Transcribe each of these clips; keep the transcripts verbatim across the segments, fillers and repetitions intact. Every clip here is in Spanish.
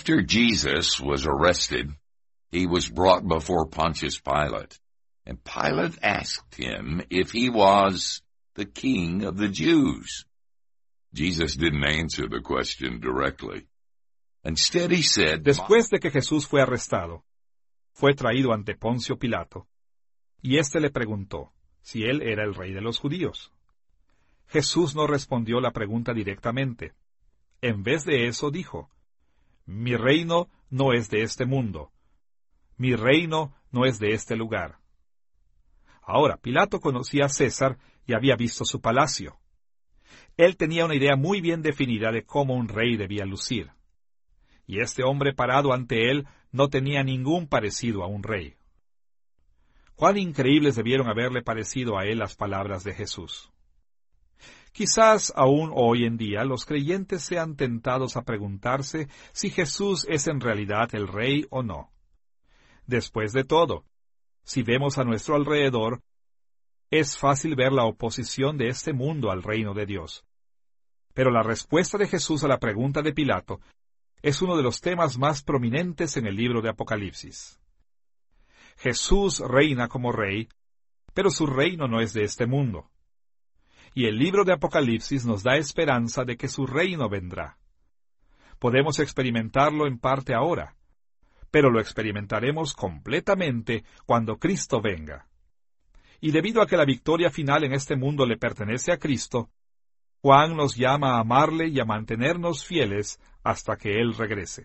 After Jesus was arrested, he was brought before Pontius Pilate, and Pilate asked him if he was the king of the Jews. Jesus didn't answer the question directly. Instead he said, Después de que Jesús fue arrestado, fue traído ante Poncio Pilato, y éste le preguntó si él era el rey de los judíos. Jesús no respondió la pregunta directamente. En vez de eso dijo, Mi reino no es de este mundo. Mi reino no es de este lugar. Ahora, Pilato conocía a César y había visto su palacio. Él tenía una idea muy bien definida de cómo un rey debía lucir. Y este hombre parado ante él no tenía ningún parecido a un rey. Cuán increíbles debieron haberle parecido a él las palabras de Jesús. Quizás aún hoy en día los creyentes sean tentados a preguntarse si Jesús es en realidad el rey o no. Después de todo, si vemos a nuestro alrededor, es fácil ver la oposición de este mundo al reino de Dios. Pero la respuesta de Jesús a la pregunta de Pilato es uno de los temas más prominentes en el libro de Apocalipsis. Jesús reina como rey, pero su reino no es de este mundo. Y el libro de Apocalipsis nos da esperanza de que su reino vendrá. Podemos experimentarlo en parte ahora, pero lo experimentaremos completamente cuando Cristo venga. Y debido a que la victoria final en este mundo le pertenece a Cristo, Juan nos llama a amarle y a mantenernos fieles hasta que Él regrese.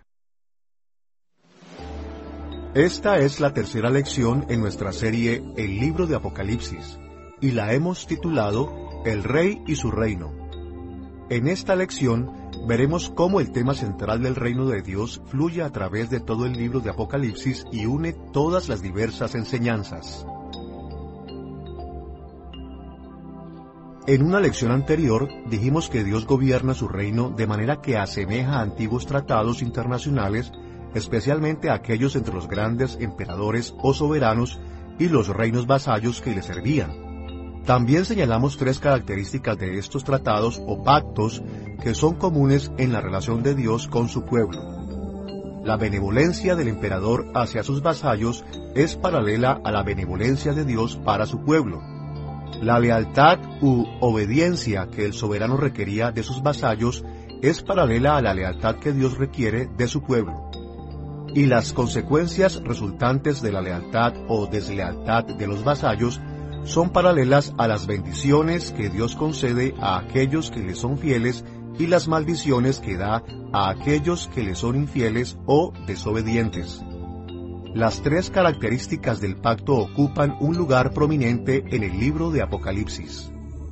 Esta es la tercera lección en nuestra serie El libro de Apocalipsis, y la hemos titulado El Rey y su Reino. En esta lección veremos cómo el tema central del reino de Dios fluye a través de todo el libro de Apocalipsis y une todas las diversas enseñanzas. En una lección anterior dijimos que Dios gobierna su reino de manera que asemeja a antiguos tratados internacionales, especialmente aquellos entre los grandes emperadores o soberanos y los reinos vasallos que le servían. También señalamos tres características de estos tratados o pactos que son comunes en la relación de Dios con su pueblo. La benevolencia del emperador hacia sus vasallos es paralela a la benevolencia de Dios para su pueblo. La lealtad u obediencia que el soberano requería de sus vasallos es paralela a la lealtad que Dios requiere de su pueblo. Y las consecuencias resultantes de la lealtad o deslealtad de los vasallos son paralelas a las bendiciones que Dios concede a aquellos que le son fieles y las maldiciones que da a aquellos que le son infieles o desobedientes. Las tres características del pacto ocupan un lugar prominente en el libro de Apocalipsis.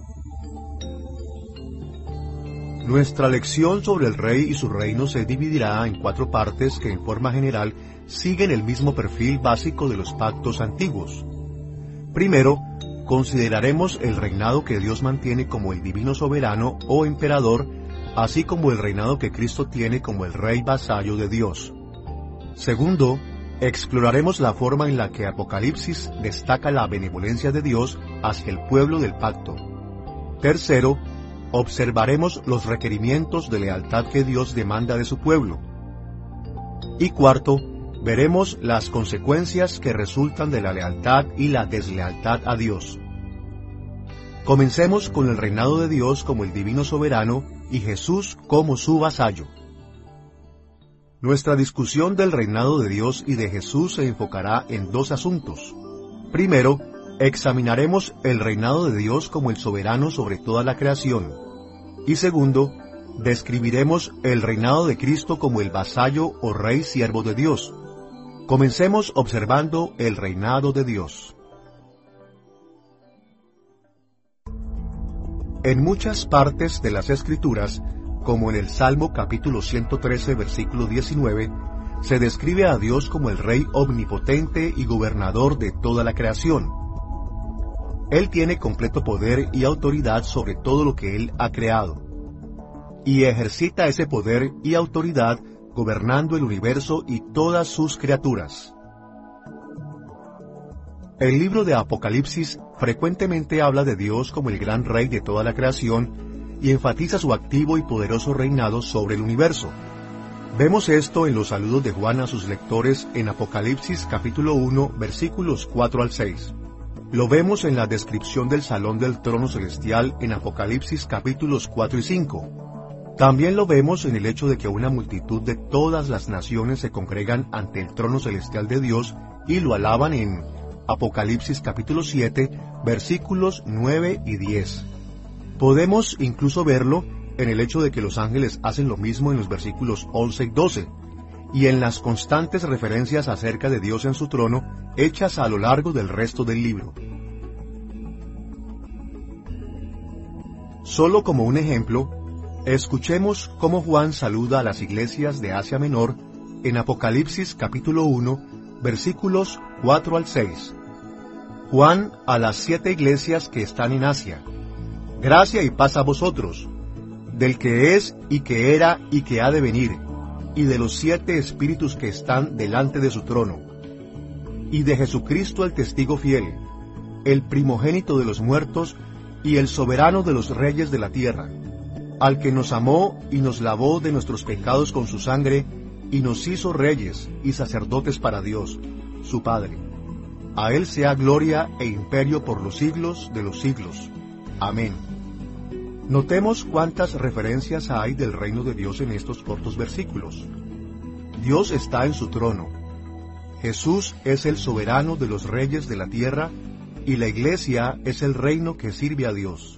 Nuestra lección sobre el rey y su reino se dividirá en cuatro partes que en forma general siguen el mismo perfil básico de los pactos antiguos. Primero, consideraremos el reinado que Dios mantiene como el divino soberano o emperador, así como el reinado que Cristo tiene como el rey vasallo de Dios. Segundo, exploraremos la forma en la que Apocalipsis destaca la benevolencia de Dios hacia el pueblo del pacto. Tercero, observaremos los requerimientos de lealtad que Dios demanda de su pueblo. Y cuarto, veremos las consecuencias que resultan de la lealtad y la deslealtad a Dios. Comencemos con el reinado de Dios como el divino soberano y Jesús como su vasallo. Nuestra discusión del reinado de Dios y de Jesús se enfocará en dos asuntos. Primero, examinaremos el reinado de Dios como el soberano sobre toda la creación. Y segundo, describiremos el reinado de Cristo como el vasallo o rey siervo de Dios. Comencemos observando el reinado de Dios. En muchas partes de las Escrituras, como en el Salmo capítulo ciento trece, versículo diecinueve, se describe a Dios como el Rey omnipotente y gobernador de toda la creación. Él tiene completo poder y autoridad sobre todo lo que Él ha creado, y ejercita ese poder y autoridad gobernando el universo y todas sus criaturas. El libro de Apocalipsis frecuentemente habla de Dios como el gran Rey de toda la creación, y enfatiza su activo y poderoso reinado sobre el universo. Vemos esto en los saludos de Juan a sus lectores en Apocalipsis capítulo uno, versículos cuatro al seis. Lo vemos en la descripción del salón del trono celestial en Apocalipsis capítulos cuatro y cinco. También lo vemos en el hecho de que una multitud de todas las naciones se congregan ante el trono celestial de Dios y lo alaban en Apocalipsis capítulo siete, versículos nueve y diez. Podemos incluso verlo en el hecho de que los ángeles hacen lo mismo en los versículos once y doce, y en las constantes referencias acerca de Dios en su trono, hechas a lo largo del resto del libro. Solo como un ejemplo, escuchemos cómo Juan saluda a las iglesias de Asia Menor en Apocalipsis capítulo uno, versículos cuatro al seis. Juan a las siete iglesias que están en Asia. Gracia y paz a vosotros, del que es y que era y que ha de venir, y de los siete espíritus que están delante de su trono, y de Jesucristo el testigo fiel, el primogénito de los muertos, y el soberano de los reyes de la tierra, al que nos amó y nos lavó de nuestros pecados con su sangre, y nos hizo reyes y sacerdotes para Dios, su Padre. A él sea gloria e imperio por los siglos de los siglos. Amén. Notemos cuántas referencias hay del reino de Dios en estos cortos versículos. Dios está en su trono. Jesús es el soberano de los reyes de la tierra, y la iglesia es el reino que sirve a Dios.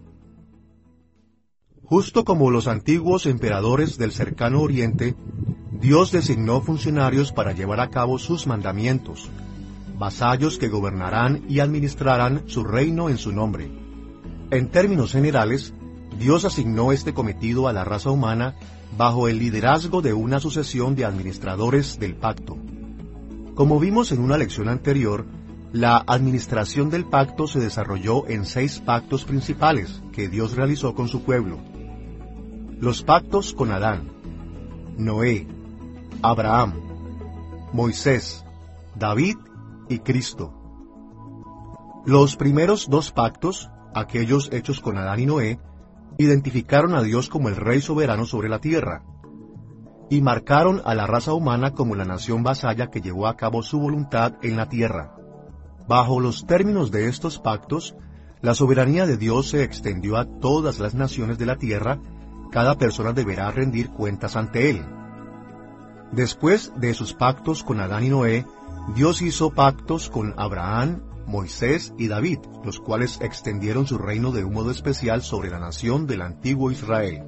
Justo como los antiguos emperadores del cercano oriente, Dios designó funcionarios para llevar a cabo sus mandamientos, vasallos que gobernarán y administrarán su reino en su nombre. En términos generales, Dios asignó este cometido a la raza humana bajo el liderazgo de una sucesión de administradores del pacto. Como vimos en una lección anterior, la administración del pacto se desarrolló en seis pactos principales que Dios realizó con su pueblo. Los pactos con Adán, Noé, Abraham, Moisés, David y Cristo. Los primeros dos pactos, aquellos hechos con Adán y Noé, identificaron a Dios como el Rey soberano sobre la tierra, y marcaron a la raza humana como la nación vasalla que llevó a cabo su voluntad en la tierra. Bajo los términos de estos pactos, la soberanía de Dios se extendió a todas las naciones de la tierra. Cada persona deberá rendir cuentas ante Él. Después de sus pactos con Adán y Noé, Dios hizo pactos con Abraham, Moisés y David, los cuales extendieron su reino de un modo especial sobre la nación del antiguo Israel.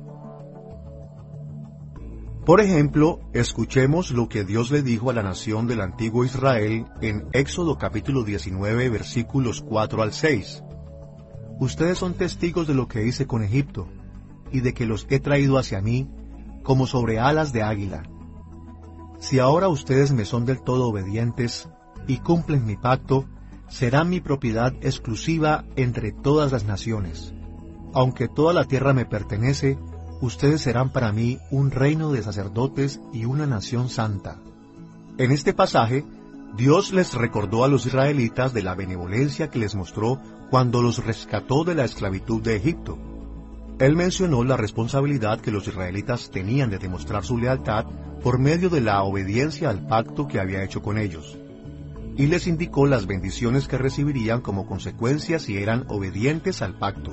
Por ejemplo, escuchemos lo que Dios le dijo a la nación del antiguo Israel en Éxodo capítulo diecinueve, versículos cuatro al seis. Ustedes son testigos de lo que hice con Egipto, y de que los he traído hacia mí, como sobre alas de águila. Si ahora ustedes me son del todo obedientes, y cumplen mi pacto, serán mi propiedad exclusiva entre todas las naciones. Aunque toda la tierra me pertenece, ustedes serán para mí un reino de sacerdotes y una nación santa. En este pasaje, Dios les recordó a los israelitas de la benevolencia que les mostró cuando los rescató de la esclavitud de Egipto. Él mencionó la responsabilidad que los israelitas tenían de demostrar su lealtad por medio de la obediencia al pacto que había hecho con ellos, y les indicó las bendiciones que recibirían como consecuencia si eran obedientes al pacto.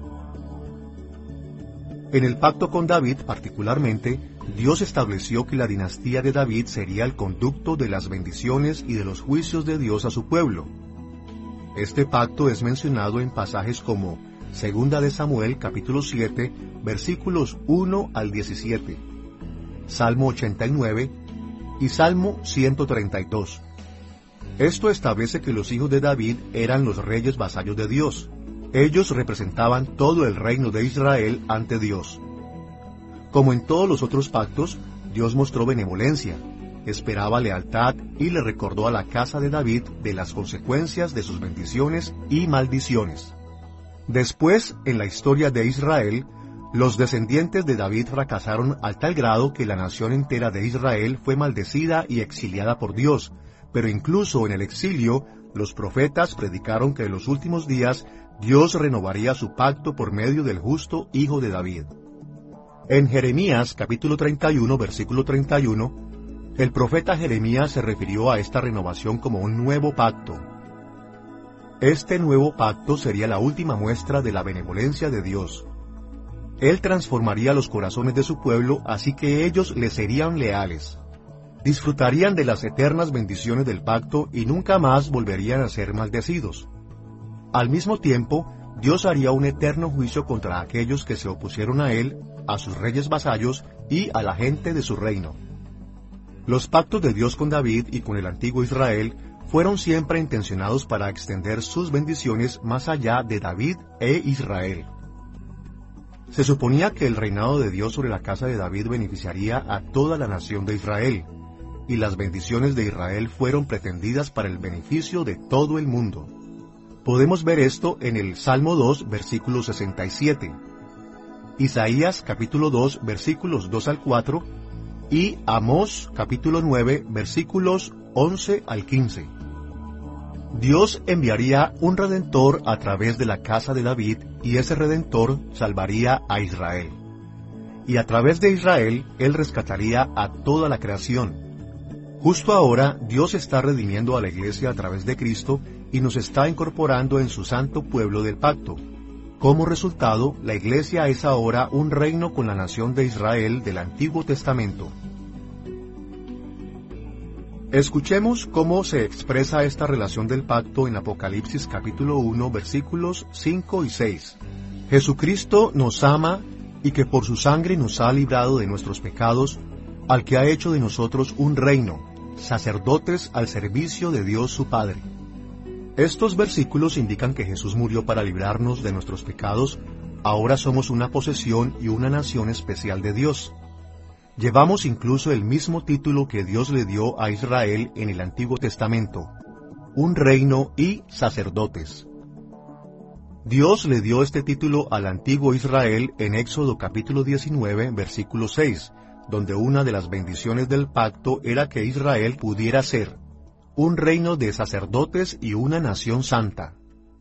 En el pacto con David particularmente, Dios estableció que la dinastía de David sería el conducto de las bendiciones y de los juicios de Dios a su pueblo. Este pacto es mencionado en pasajes como Segunda de Samuel capítulo siete, versículos uno al diecisiete, Salmo ochenta y nueve y Salmo ciento treinta y dos. Esto establece que los hijos de David eran los reyes vasallos de Dios. Ellos representaban todo el reino de Israel ante Dios. Como en todos los otros pactos, Dios mostró benevolencia, esperaba lealtad y le recordó a la casa de David de las consecuencias de sus bendiciones y maldiciones. Después, en la historia de Israel, los descendientes de David fracasaron al tal grado que la nación entera de Israel fue maldecida y exiliada por Dios, pero incluso en el exilio, los profetas predicaron que en los últimos días Dios renovaría su pacto por medio del justo hijo de David. En Jeremías capítulo treinta y uno, versículo treinta y uno, el profeta Jeremías se refirió a esta renovación como un nuevo pacto. Este nuevo pacto sería la última muestra de la benevolencia de Dios. Él transformaría los corazones de su pueblo, así que ellos le serían leales. Disfrutarían de las eternas bendiciones del pacto y nunca más volverían a ser maldecidos. Al mismo tiempo, Dios haría un eterno juicio contra aquellos que se opusieron a Él, a sus reyes vasallos y a la gente de su reino. Los pactos de Dios con David y con el antiguo Israel fueron siempre intencionados para extender sus bendiciones más allá de David e Israel. Se suponía que el reinado de Dios sobre la casa de David beneficiaría a toda la nación de Israel, y las bendiciones de Israel fueron pretendidas para el beneficio de todo el mundo. Podemos ver esto en el Salmo dos, versículo sesenta y siete, Isaías capítulo dos, versículos dos al cuatro, y Amós capítulo nueve, versículos once al quince. Dios enviaría un Redentor a través de la casa de David, y ese Redentor salvaría a Israel. Y a través de Israel, Él rescataría a toda la creación. Justo ahora, Dios está redimiendo a la iglesia a través de Cristo, y nos está incorporando en su santo pueblo del pacto. Como resultado, la iglesia es ahora un reino con la nación de Israel del Antiguo Testamento. Escuchemos cómo se expresa esta relación del pacto en Apocalipsis capítulo uno, versículos cinco y seis. Jesucristo nos ama y que por su sangre nos ha librado de nuestros pecados, al que ha hecho de nosotros un reino, sacerdotes al servicio de Dios su Padre. Estos versículos indican que Jesús murió para librarnos de nuestros pecados. Ahora somos una posesión y una nación especial de Dios. Llevamos incluso el mismo título que Dios le dio a Israel en el Antiguo Testamento, un reino y sacerdotes. Dios le dio este título al antiguo Israel en Éxodo capítulo diecinueve, versículo seis, donde una de las bendiciones del pacto era que Israel pudiera ser un reino de sacerdotes y una nación santa.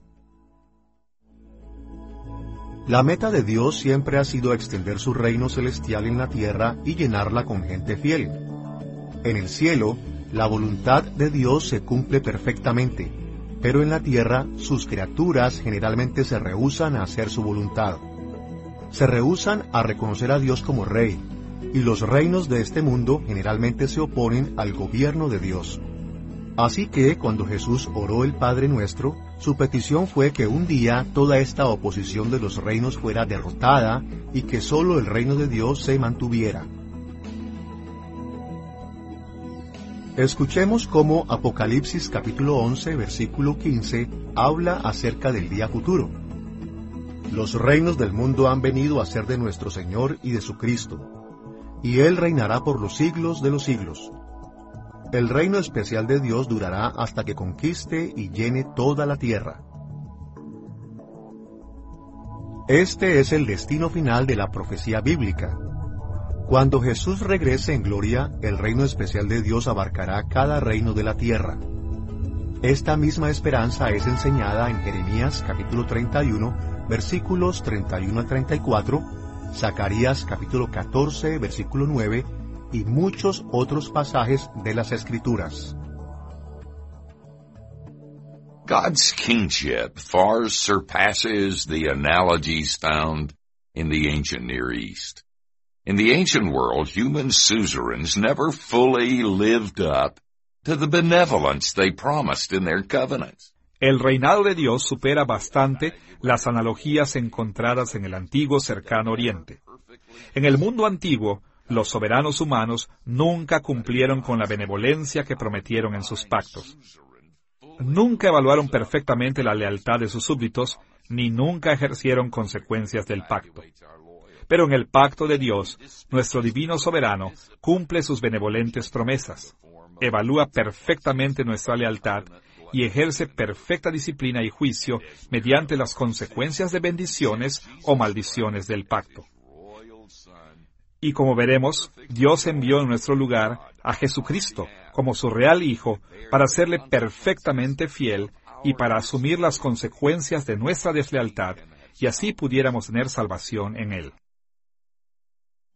La meta de Dios siempre ha sido extender su reino celestial en la tierra y llenarla con gente fiel. En el cielo, la voluntad de Dios se cumple perfectamente, pero en la tierra sus criaturas generalmente se rehúsan a hacer su voluntad. Se rehúsan a reconocer a Dios como Rey, y los reinos de este mundo generalmente se oponen al gobierno de Dios. Así que, cuando Jesús oró el Padre Nuestro, su petición fue que un día toda esta oposición de los reinos fuera derrotada y que solo el reino de Dios se mantuviera. Escuchemos cómo Apocalipsis capítulo once, versículo quince, habla acerca del día futuro. Los reinos del mundo han venido a ser de nuestro Señor y de su Cristo, y Él reinará por los siglos de los siglos. El reino especial de Dios durará hasta que conquiste y llene toda la tierra. Este es el destino final de la profecía bíblica. Cuando Jesús regrese en gloria, el reino especial de Dios abarcará cada reino de la tierra. Esta misma esperanza es enseñada en Jeremías capítulo treinta y uno, versículos treinta y uno al treinta y cuatro, Zacarías capítulo catorce, versículo nueve, y muchos otros pasajes de las Escrituras. God's kingship far surpasses the analogies found in the ancient Near East. In the ancient world, human suzerains never fully lived up to the benevolence they promised in their covenants. El reinado de Dios supera bastante las analogías encontradas en el antiguo cercano Oriente. En el mundo antiguo, los soberanos humanos nunca cumplieron con la benevolencia que prometieron en sus pactos. Nunca evaluaron perfectamente la lealtad de sus súbditos, ni nunca ejercieron consecuencias del pacto. Pero en el pacto de Dios, nuestro divino soberano cumple sus benevolentes promesas, evalúa perfectamente nuestra lealtad y ejerce perfecta disciplina y juicio mediante las consecuencias de bendiciones o maldiciones del pacto. Y como veremos, Dios envió en nuestro lugar a Jesucristo como su real Hijo para serle perfectamente fiel y para asumir las consecuencias de nuestra deslealtad, y así pudiéramos tener salvación en Él.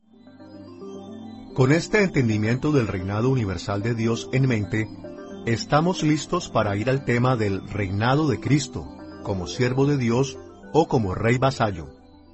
Con este entendimiento del reinado universal de Dios en mente, estamos listos para ir al tema del reinado de Cristo, como siervo de Dios o como rey vasallo.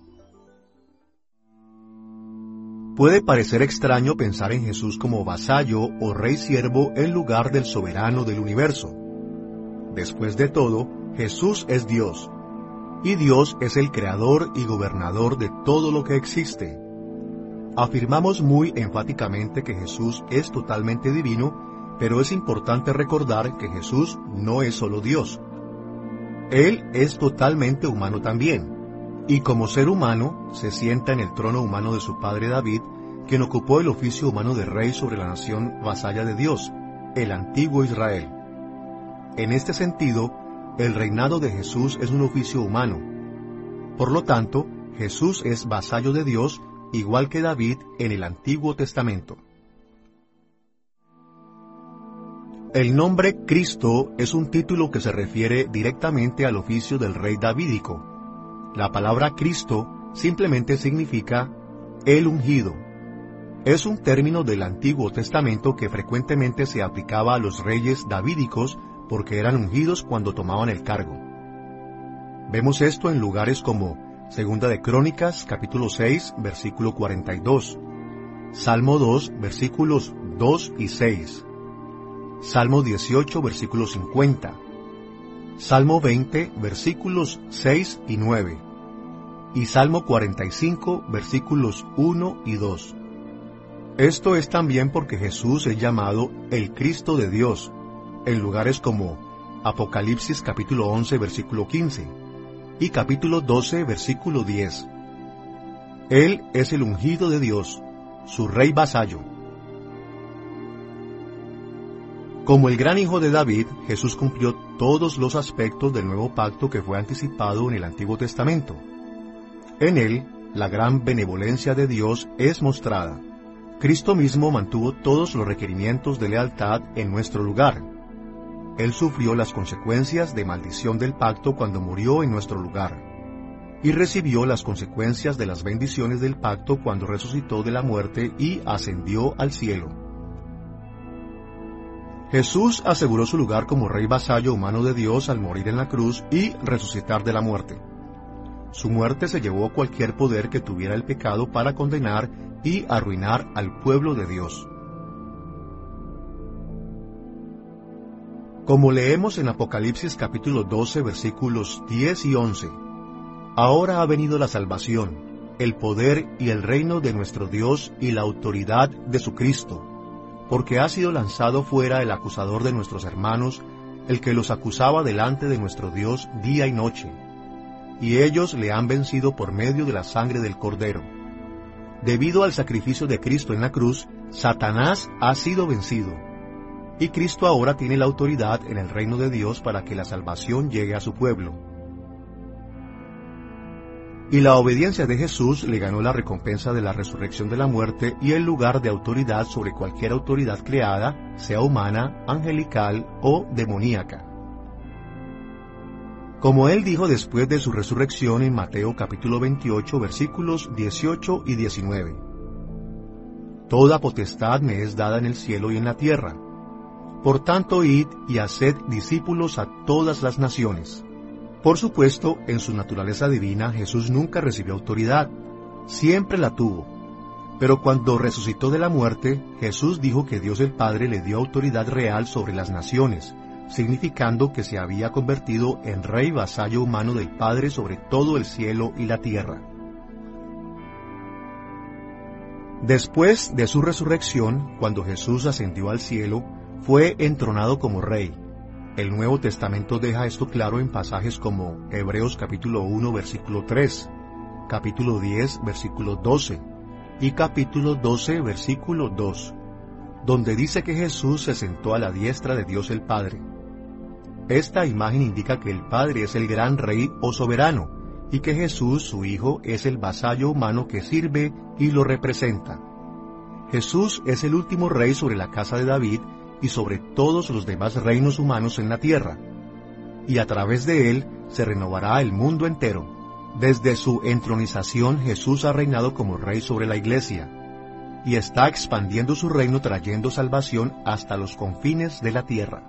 Puede parecer extraño pensar en Jesús como vasallo o rey siervo en lugar del soberano del universo. Después de todo, Jesús es Dios, y Dios es el creador y gobernador de todo lo que existe. Afirmamos muy enfáticamente que Jesús es totalmente divino, pero es importante recordar que Jesús no es solo Dios. Él es totalmente humano también. Y como ser humano, se sienta en el trono humano de su padre David, quien ocupó el oficio humano de rey sobre la nación vasalla de Dios, el antiguo Israel. En este sentido, el reinado de Jesús es un oficio humano. Por lo tanto, Jesús es vasallo de Dios, igual que David en el Antiguo Testamento. El nombre Cristo es un título que se refiere directamente al oficio del rey davídico. La palabra Cristo simplemente significa el ungido. Es un término del Antiguo Testamento que frecuentemente se aplicaba a los reyes davídicos porque eran ungidos cuando tomaban el cargo. Vemos esto en lugares como Segunda de Crónicas, capítulo seis, versículo cuarenta y dos, Salmo dos, versículos dos y seis, Salmo dieciocho, versículo cincuenta, Salmo veinte, versículos seis y nueve, y Salmo cuarenta y cinco, versículos uno y dos. Esto es también porque Jesús es llamado el Cristo de Dios, en lugares como Apocalipsis capítulo once, versículo quince, y capítulo doce, versículo diez. Él es el ungido de Dios, su rey vasallo. Como el gran hijo de David, Jesús cumplió todos los aspectos del nuevo pacto que fue anticipado en el Antiguo Testamento. En él, la gran benevolencia de Dios es mostrada. Cristo mismo mantuvo todos los requerimientos de lealtad en nuestro lugar. Él sufrió las consecuencias de maldición del pacto cuando murió en nuestro lugar, y recibió las consecuencias de las bendiciones del pacto cuando resucitó de la muerte y ascendió al cielo. Jesús aseguró su lugar como rey vasallo humano de Dios al morir en la cruz y resucitar de la muerte. Su muerte se llevó cualquier poder que tuviera el pecado para condenar y arruinar al pueblo de Dios. Como leemos en Apocalipsis capítulo doce, versículos diez y once, ahora ha venido la salvación, el poder y el reino de nuestro Dios y la autoridad de su Cristo, porque ha sido lanzado fuera el acusador de nuestros hermanos, el que los acusaba delante de nuestro Dios día y noche, y ellos le han vencido por medio de la sangre del Cordero. Debido al sacrificio de Cristo en la cruz, Satanás ha sido vencido, y Cristo ahora tiene la autoridad en el reino de Dios para que la salvación llegue a su pueblo. Y la obediencia de Jesús le ganó la recompensa de la resurrección de la muerte y el lugar de autoridad sobre cualquier autoridad creada, sea humana, angelical o demoníaca. Como él dijo después de su resurrección en Mateo capítulo veintiocho, versículos dieciocho y diecinueve. Toda potestad me es dada en el cielo y en la tierra. Por tanto, id y haced discípulos a todas las naciones. Por supuesto, en su naturaleza divina, Jesús nunca recibió autoridad, siempre la tuvo. Pero cuando resucitó de la muerte, Jesús dijo que Dios el Padre le dio autoridad real sobre las naciones, significando que se había convertido en rey vasallo humano del Padre sobre todo el cielo y la tierra. Después de su resurrección, cuando Jesús ascendió al cielo, fue entronado como rey. El Nuevo Testamento deja esto claro en pasajes como Hebreos capítulo uno, versículo tres, capítulo diez, versículo doce, y capítulo doce, versículo dos, donde dice que Jesús se sentó a la diestra de Dios el Padre. Esta imagen indica que el Padre es el gran rey o soberano, y que Jesús, su Hijo, es el vasallo humano que sirve y lo representa. Jesús es el último rey sobre la casa de David, y sobre todos los demás reinos humanos en la tierra, y a través de él se renovará el mundo entero. Desde su entronización Jesús ha reinado como rey sobre la iglesia. y está expandiendo su reino trayendo salvación hasta los confines de la tierra.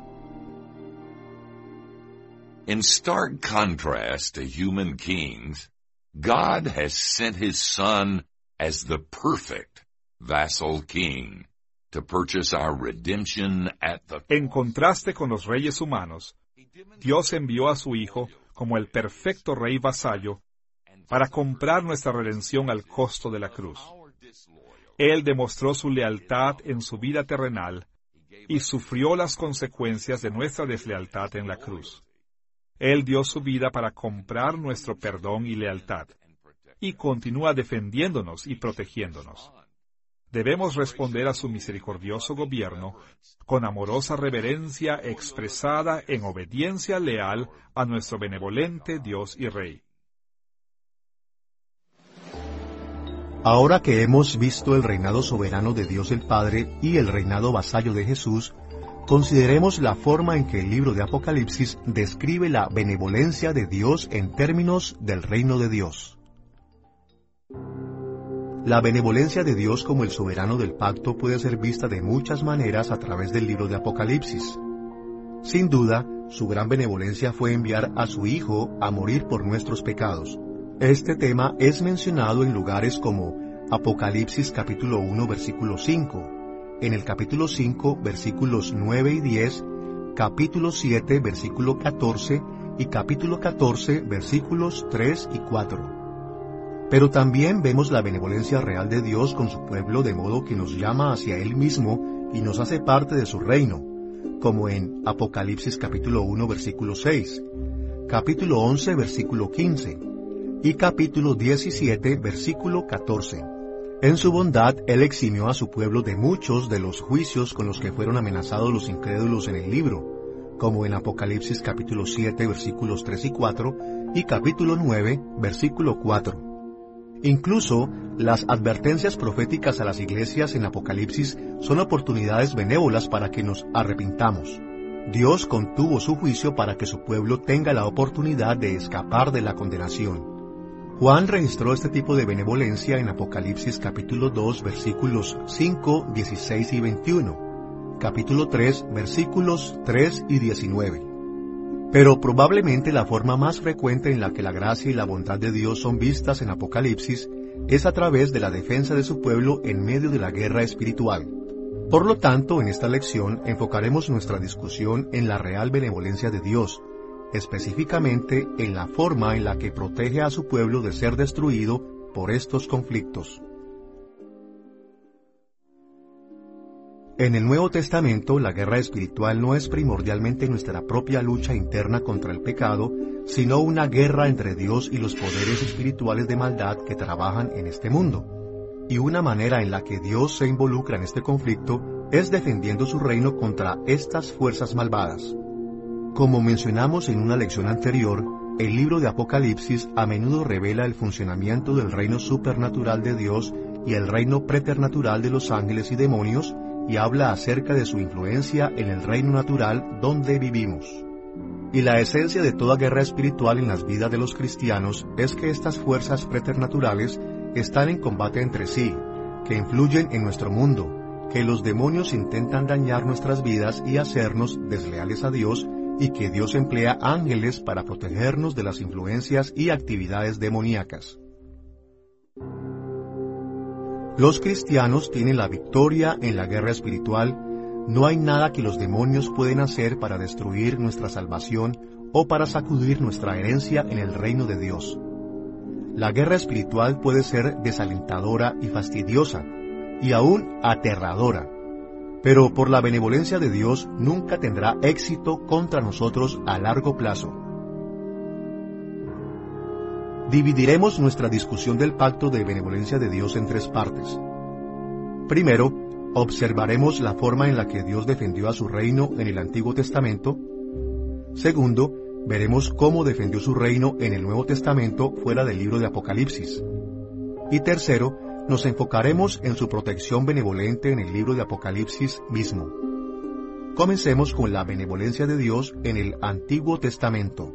In stark contrast to human kings, God has sent His Son as the perfect vassal king to purchase our redemption at the... En contraste con los reyes humanos, Dios envió a su Hijo como el perfecto rey vasallo para comprar nuestra redención al costo de la cruz. Él demostró su lealtad en su vida terrenal y sufrió las consecuencias de nuestra deslealtad en la cruz. Él dio su vida para comprar nuestro perdón y lealtad, y continúa defendiéndonos y protegiéndonos. Debemos responder a su misericordioso gobierno con amorosa reverencia expresada en obediencia leal a nuestro benevolente Dios y Rey. Ahora que hemos visto el reinado soberano de Dios el Padre y el reinado vasallo de Jesús, consideremos la forma en que el libro de Apocalipsis describe la benevolencia de Dios en términos del reino de Dios. La benevolencia de Dios como el soberano del pacto puede ser vista de muchas maneras a través del libro de Apocalipsis. Sin duda, su gran benevolencia fue enviar a su Hijo a morir por nuestros pecados. Este tema es mencionado en lugares como Apocalipsis capítulo uno versículo cinco, en el capítulo cinco versículos nueve y diez, capítulo siete versículo catorce y capítulo catorce versículos tres y cuatro. Pero también vemos la benevolencia real de Dios con su pueblo de modo que nos llama hacia Él mismo y nos hace parte de su reino, como en Apocalipsis capítulo uno versículo seis, capítulo once versículo quince y capítulo diecisiete versículo catorce. En su bondad Él eximió a su pueblo de muchos de los juicios con los que fueron amenazados los incrédulos en el libro, como en Apocalipsis capítulo siete versículos tres y cuatro y capítulo nueve versículo cuatro. Incluso, las advertencias proféticas a las iglesias en Apocalipsis son oportunidades benévolas para que nos arrepintamos. Dios contuvo su juicio para que su pueblo tenga la oportunidad de escapar de la condenación. Juan registró este tipo de benevolencia en Apocalipsis capítulo dos versículos cinco, dieciséis y veintiuno, capítulo tres versículos tres y diecinueve. Pero probablemente la forma más frecuente en la que la gracia y la bondad de Dios son vistas en Apocalipsis es a través de la defensa de su pueblo en medio de la guerra espiritual. Por lo tanto, en esta lección enfocaremos nuestra discusión en la real benevolencia de Dios, específicamente en la forma en la que protege a su pueblo de ser destruido por estos conflictos. En el Nuevo Testamento, la guerra espiritual no es primordialmente nuestra propia lucha interna contra el pecado, sino una guerra entre Dios y los poderes espirituales de maldad que trabajan en este mundo. Y una manera en la que Dios se involucra en este conflicto es defendiendo su reino contra estas fuerzas malvadas. Como mencionamos en una lección anterior, el libro de Apocalipsis a menudo revela el funcionamiento del reino supernatural de Dios y el reino preternatural de los ángeles y demonios, y habla acerca de su influencia en el reino natural donde vivimos. Y la esencia de toda guerra espiritual en las vidas de los cristianos es que estas fuerzas preternaturales están en combate entre sí, que influyen en nuestro mundo, que los demonios intentan dañar nuestras vidas y hacernos desleales a Dios, y que Dios emplea ángeles para protegernos de las influencias y actividades demoníacas. Los cristianos tienen la victoria en la guerra espiritual. No hay nada que los demonios pueden hacer para destruir nuestra salvación o para sacudir nuestra herencia en el reino de Dios. La guerra espiritual puede ser desalentadora y fastidiosa, y aún aterradora, pero por la benevolencia de Dios nunca tendrá éxito contra nosotros a largo plazo. Dividiremos nuestra discusión del pacto de benevolencia de Dios en tres partes. Primero, observaremos la forma en la que Dios defendió a su reino en el Antiguo Testamento. Segundo, veremos cómo defendió su reino en el Nuevo Testamento fuera del libro de Apocalipsis. Y tercero, nos enfocaremos en su protección benevolente en el libro de Apocalipsis mismo. Comencemos con la benevolencia de Dios en el Antiguo Testamento.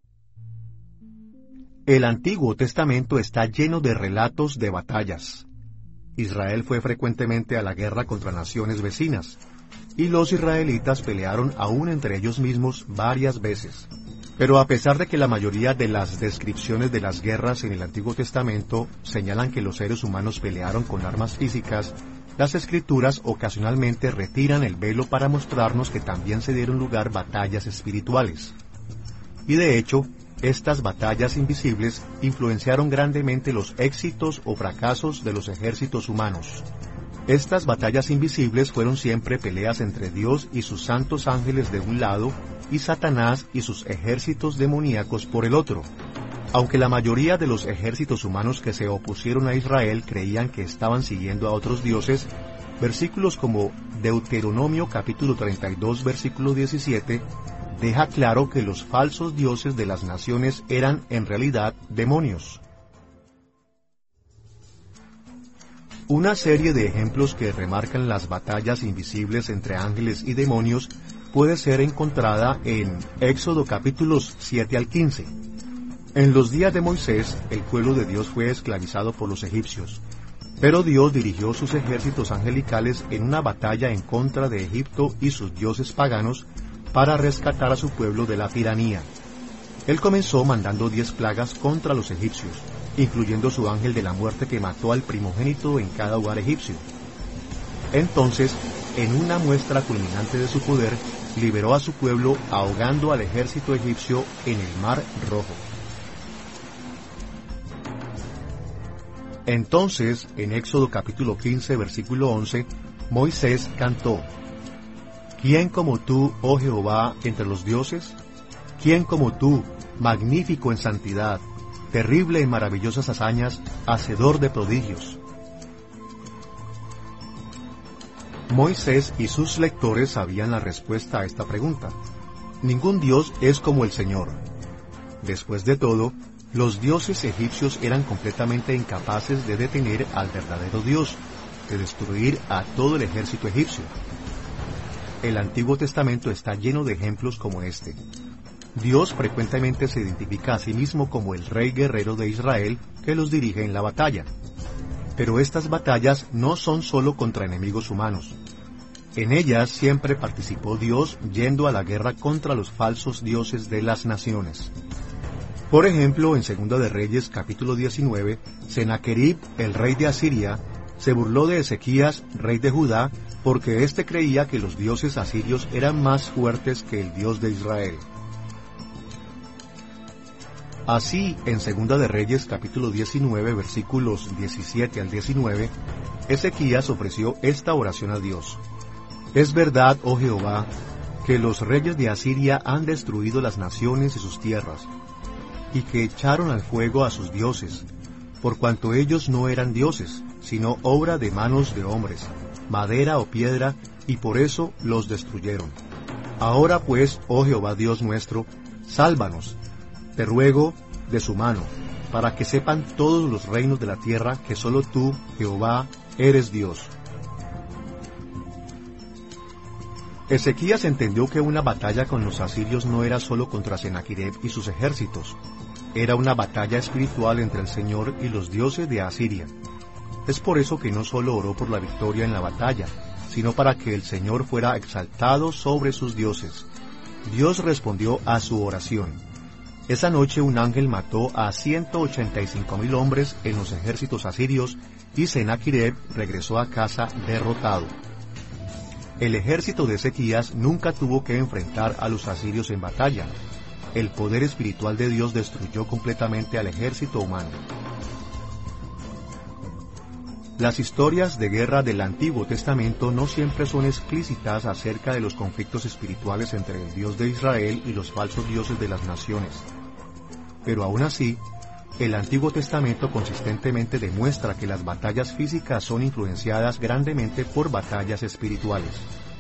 El Antiguo Testamento está lleno de relatos de batallas. Israel fue frecuentemente a la guerra contra naciones vecinas, y los israelitas pelearon aún entre ellos mismos varias veces. Pero a pesar de que la mayoría de las descripciones de las guerras en el Antiguo Testamento señalan que los seres humanos pelearon con armas físicas, las Escrituras ocasionalmente retiran el velo para mostrarnos que también se dieron lugar batallas espirituales. Y de hecho, estas batallas invisibles influenciaron grandemente los éxitos o fracasos de los ejércitos humanos. Estas batallas invisibles fueron siempre peleas entre Dios y sus santos ángeles de un lado y Satanás y sus ejércitos demoníacos por el otro. Aunque la mayoría de los ejércitos humanos que se opusieron a Israel creían que estaban siguiendo a otros dioses, versículos como Deuteronomio capítulo treinta y dos versículo diecisiete deja claro que los falsos dioses de las naciones eran en realidad demonios. Una serie de ejemplos que remarcan las batallas invisibles entre ángeles y demonios puede ser encontrada en Éxodo capítulos siete al quince. En los días de Moisés, el pueblo de Dios fue esclavizado por los egipcios, pero Dios dirigió sus ejércitos angelicales en una batalla en contra de Egipto y sus dioses paganos para rescatar a su pueblo de la tiranía. Él comenzó mandando diez plagas contra los egipcios, incluyendo su ángel de la muerte que mató al primogénito en cada hogar egipcio. Entonces, en una muestra culminante de su poder, liberó a su pueblo ahogando al ejército egipcio en el Mar Rojo. Entonces, en Éxodo capítulo quince, versículo once, Moisés cantó: ¿Quién como tú, oh Jehová, entre los dioses? ¿Quién como tú, magnífico en santidad, terrible en maravillosas hazañas, hacedor de prodigios? Moisés y sus lectores sabían la respuesta a esta pregunta. Ningún dios es como el Señor. Después de todo, los dioses egipcios eran completamente incapaces de detener al verdadero Dios, de destruir a todo el ejército egipcio. El Antiguo Testamento está lleno de ejemplos como este. Dios frecuentemente se identifica a sí mismo como el rey guerrero de Israel que los dirige en la batalla. Pero estas batallas no son solo contra enemigos humanos. En ellas siempre participó Dios yendo a la guerra contra los falsos dioses de las naciones. Por ejemplo, en Segunda de Reyes capítulo diecinueve, Sennacherib, el rey de Asiria, se burló de Ezequías, rey de Judá, porque éste creía que los dioses asirios eran más fuertes que el Dios de Israel. Así, en Segunda de Reyes capítulo diecinueve, versículos diecisiete al diecinueve, Ezequías ofreció esta oración a Dios: Es verdad, oh Jehová, que los reyes de Asiria han destruido las naciones y sus tierras, y que echaron al fuego a sus dioses, por cuanto ellos no eran dioses, sino obra de manos de hombres, madera o piedra, y por eso los destruyeron. Ahora pues, oh Jehová Dios nuestro, sálvanos, te ruego, de su mano, para que sepan todos los reinos de la tierra que solo tú, Jehová, eres Dios. Ezequías entendió que una batalla con los asirios no era solo contra Sennacherib y sus ejércitos, era una batalla espiritual entre el Señor y los dioses de Asiria. Es por eso que no solo oró por la victoria en la batalla, sino para que el Señor fuera exaltado sobre sus dioses. Dios respondió a su oración. Esa noche un ángel mató a ciento ochenta y cinco mil hombres en los ejércitos asirios y Sennacherib regresó a casa derrotado. El ejército de Ezequías nunca tuvo que enfrentar a los asirios en batalla. El poder espiritual de Dios destruyó completamente al ejército humano. Las historias de guerra del Antiguo Testamento no siempre son explícitas acerca de los conflictos espirituales entre el Dios de Israel y los falsos dioses de las naciones. Pero aún así, el Antiguo Testamento consistentemente demuestra que las batallas físicas son influenciadas grandemente por batallas espirituales.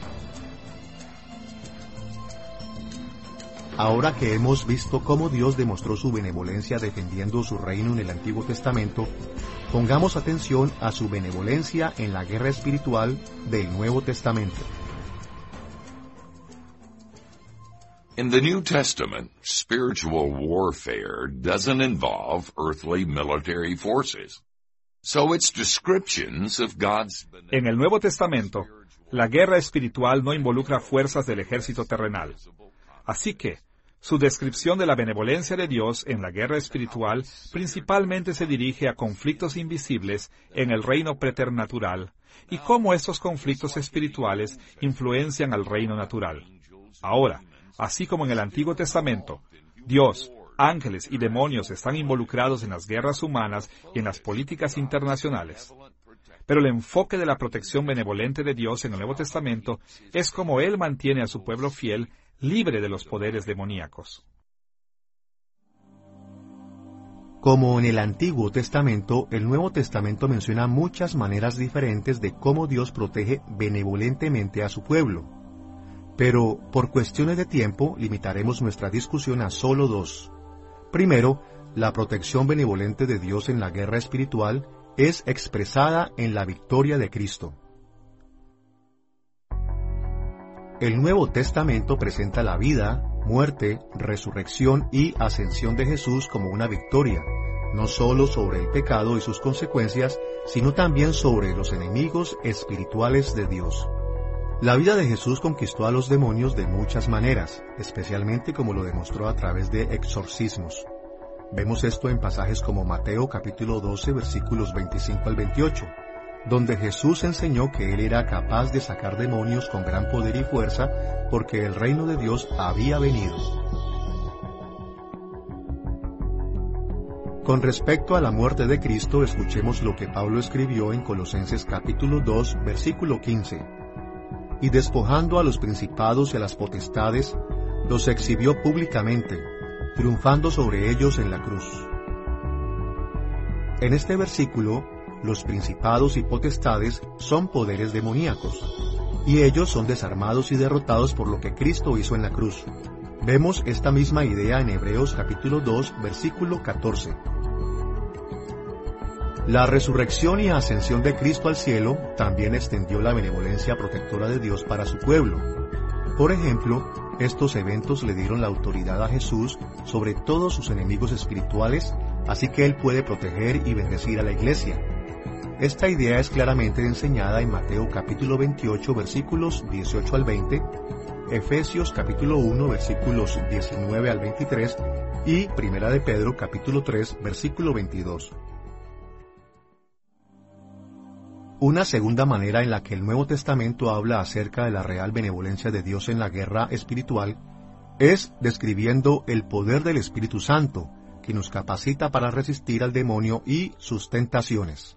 Ahora que hemos visto cómo Dios demostró su benevolencia defendiendo su reino en el Antiguo Testamento, pongamos atención a su benevolencia en la guerra espiritual del Nuevo Testamento. In the New Testament, spiritual warfare doesn't involve earthly military forces. So its descriptions of God's En el Nuevo Testamento, la guerra espiritual no involucra fuerzas del ejército terrenal. Así que, su descripción de la benevolencia de Dios en la guerra espiritual principalmente se dirige a conflictos invisibles en el reino preternatural y cómo estos conflictos espirituales influencian al reino natural. Ahora, así como en el Antiguo Testamento, Dios, ángeles y demonios están involucrados en las guerras humanas y en las políticas internacionales. Pero el enfoque de la protección benevolente de Dios en el Nuevo Testamento es cómo Él mantiene a su pueblo fiel libre de los poderes demoníacos. Como en el Antiguo Testamento, el Nuevo Testamento menciona muchas maneras diferentes de cómo Dios protege benevolentemente a su pueblo. Pero, por cuestiones de tiempo, limitaremos nuestra discusión a solo dos. Primero, la protección benevolente de Dios en la guerra espiritual es expresada en la victoria de Cristo. El Nuevo Testamento presenta la vida, muerte, resurrección y ascensión de Jesús como una victoria, no solo sobre el pecado y sus consecuencias, sino también sobre los enemigos espirituales de Dios. La vida de Jesús conquistó a los demonios de muchas maneras, especialmente como lo demostró a través de exorcismos. Vemos esto en pasajes como Mateo capítulo doce, versículos veinticinco al veintiocho, donde Jesús enseñó que Él era capaz de sacar demonios con gran poder y fuerza, porque el reino de Dios había venido. Con respecto a la muerte de Cristo, escuchemos lo que Pablo escribió en Colosenses capítulo dos, versículo quince. Y despojando a los principados y a las potestades, los exhibió públicamente, triunfando sobre ellos en la cruz. En este versículo, los principados y potestades son poderes demoníacos, y ellos son desarmados y derrotados por lo que Cristo hizo en la cruz. Vemos esta misma idea en Hebreos capítulo dos, versículo catorce. La resurrección y ascensión de Cristo al cielo también extendió la benevolencia protectora de Dios para su pueblo. Por ejemplo, estos eventos le dieron la autoridad a Jesús sobre todos sus enemigos espirituales, así que Él puede proteger y bendecir a la iglesia. Esta idea es claramente enseñada en Mateo capítulo veintiocho, versículos dieciocho al veinte, Efesios capítulo uno, versículos diecinueve al veintitrés y Primera de Pedro capítulo tres, versículo veintidós. Una segunda manera en la que el Nuevo Testamento habla acerca de la real benevolencia de Dios en la guerra espiritual es describiendo el poder del Espíritu Santo, que nos capacita para resistir al demonio y sus tentaciones.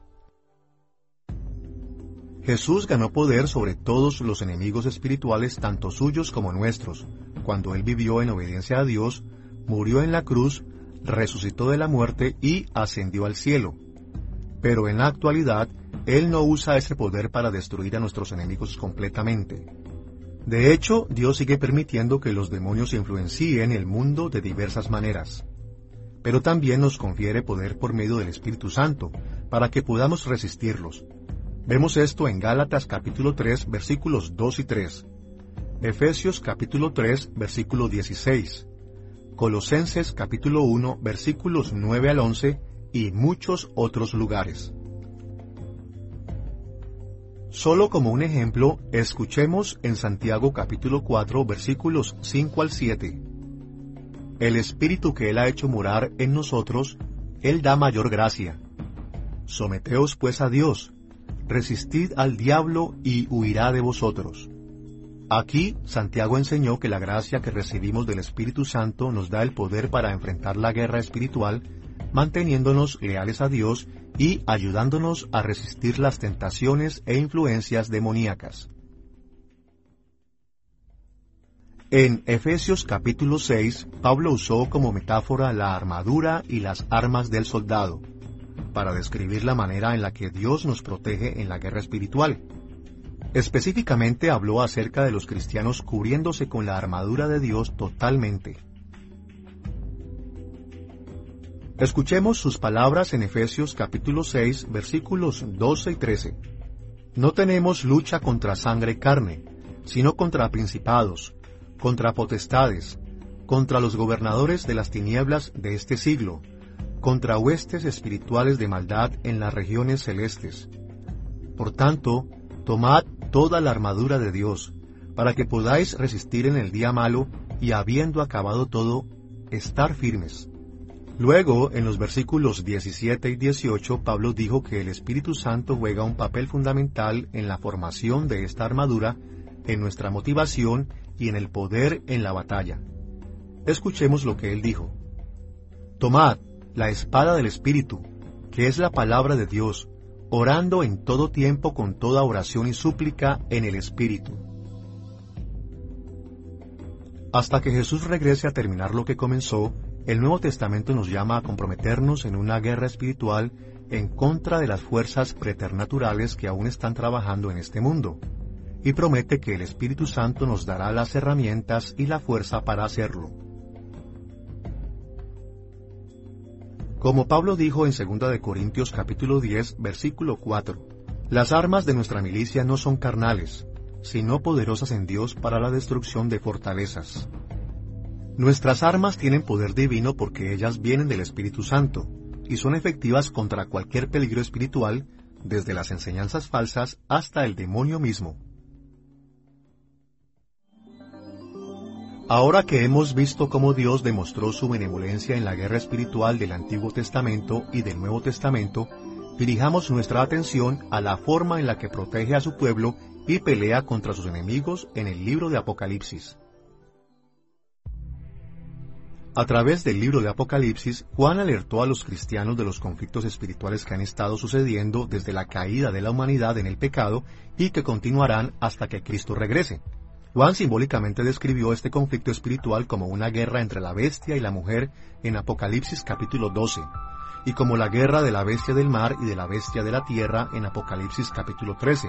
Jesús ganó poder sobre todos los enemigos espirituales, tanto suyos como nuestros, cuando Él vivió en obediencia a Dios, murió en la cruz, resucitó de la muerte y ascendió al cielo. Pero en la actualidad, Él no usa ese poder para destruir a nuestros enemigos completamente. De hecho, Dios sigue permitiendo que los demonios influencien el mundo de diversas maneras. Pero también nos confiere poder por medio del Espíritu Santo, para que podamos resistirlos. Vemos esto en Gálatas capítulo tres, versículos dos y tres, Efesios capítulo tres, versículo dieciséis, Colosenses capítulo uno, versículos nueve al once y muchos otros lugares. Solo como un ejemplo, escuchemos en Santiago capítulo cuatro, versículos cinco al siete. El Espíritu que Él ha hecho morar en nosotros, Él da mayor gracia. Someteos pues a Dios, resistid al diablo y huirá de vosotros. Aquí, Santiago enseñó que la gracia que recibimos del Espíritu Santo nos da el poder para enfrentar la guerra espiritual, manteniéndonos leales a Dios y ayudándonos a resistir las tentaciones e influencias demoníacas. En Efesios capítulo seis, Pablo usó como metáfora la armadura y las armas del soldado, para describir la manera en la que Dios nos protege en la guerra espiritual. Específicamente habló acerca de los cristianos cubriéndose con la armadura de Dios totalmente. Escuchemos sus palabras en Efesios capítulo seis, versículos doce y trece. No tenemos lucha contra sangre y carne, sino contra principados, contra potestades, contra los gobernadores de las tinieblas de este siglo, contra huestes espirituales de maldad en las regiones celestes. Por tanto, tomad toda la armadura de Dios, para que podáis resistir en el día malo, y habiendo acabado todo, estar firmes. Luego, en los versículos diecisiete y dieciocho, Pablo dijo que el Espíritu Santo juega un papel fundamental en la formación de esta armadura, en nuestra motivación y en el poder en la batalla. Escuchemos lo que él dijo. Tomad la espada del Espíritu, que es la palabra de Dios, orando en todo tiempo con toda oración y súplica en el Espíritu. Hasta que Jesús regrese a terminar lo que comenzó, el Nuevo Testamento nos llama a comprometernos en una guerra espiritual en contra de las fuerzas preternaturales que aún están trabajando en este mundo, y promete que el Espíritu Santo nos dará las herramientas y la fuerza para hacerlo. Como Pablo dijo en segunda de Corintios capítulo diez, versículo cuatro, las armas de nuestra milicia no son carnales, sino poderosas en Dios para la destrucción de fortalezas. Nuestras armas tienen poder divino porque ellas vienen del Espíritu Santo, y son efectivas contra cualquier peligro espiritual, desde las enseñanzas falsas hasta el demonio mismo. Ahora que hemos visto cómo Dios demostró su benevolencia en la guerra espiritual del Antiguo Testamento y del Nuevo Testamento, dirijamos nuestra atención a la forma en la que protege a su pueblo y pelea contra sus enemigos en el libro de Apocalipsis. A través del libro de Apocalipsis, Juan alertó a los cristianos de los conflictos espirituales que han estado sucediendo desde la caída de la humanidad en el pecado y que continuarán hasta que Cristo regrese. Juan simbólicamente describió este conflicto espiritual como una guerra entre la bestia y la mujer en Apocalipsis capítulo doce, y como la guerra de la bestia del mar y de la bestia de la tierra en Apocalipsis capítulo trece.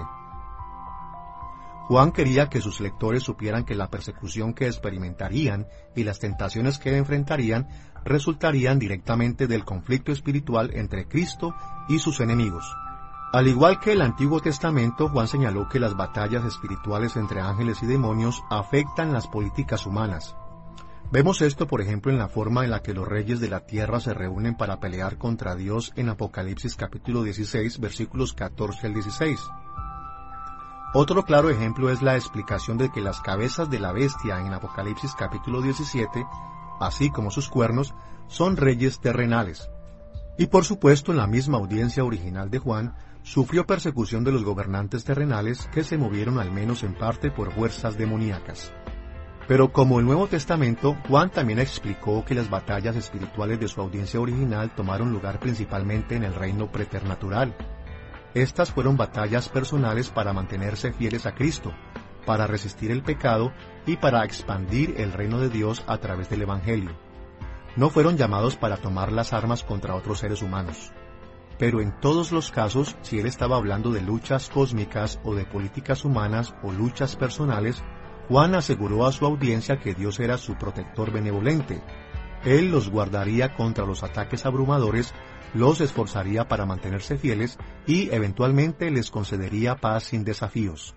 Juan quería que sus lectores supieran que la persecución que experimentarían y las tentaciones que enfrentarían resultarían directamente del conflicto espiritual entre Cristo y sus enemigos. Al igual que el Antiguo Testamento, Juan señaló que las batallas espirituales entre ángeles y demonios afectan las políticas humanas. Vemos esto, por ejemplo, en la forma en la que los reyes de la tierra se reúnen para pelear contra Dios en Apocalipsis capítulo dieciséis, versículos catorce al dieciséis. Otro claro ejemplo es la explicación de que las cabezas de la bestia en Apocalipsis capítulo diecisiete, así como sus cuernos, son reyes terrenales. Y por supuesto, en la misma audiencia original de Juan, sufrió persecución de los gobernantes terrenales que se movieron al menos en parte por fuerzas demoníacas. Pero como el Nuevo Testamento, Juan también explicó que las batallas espirituales de su audiencia original tomaron lugar principalmente en el reino preternatural. Estas fueron batallas personales para mantenerse fieles a Cristo, para resistir el pecado y para expandir el reino de Dios a través del Evangelio. No fueron llamados para tomar las armas contra otros seres humanos. Pero en todos los casos, si él estaba hablando de luchas cósmicas o de políticas humanas o luchas personales, Juan aseguró a su audiencia que Dios era su protector benevolente. Él los guardaría contra los ataques abrumadores, los esforzaría para mantenerse fieles y eventualmente les concedería paz sin desafíos.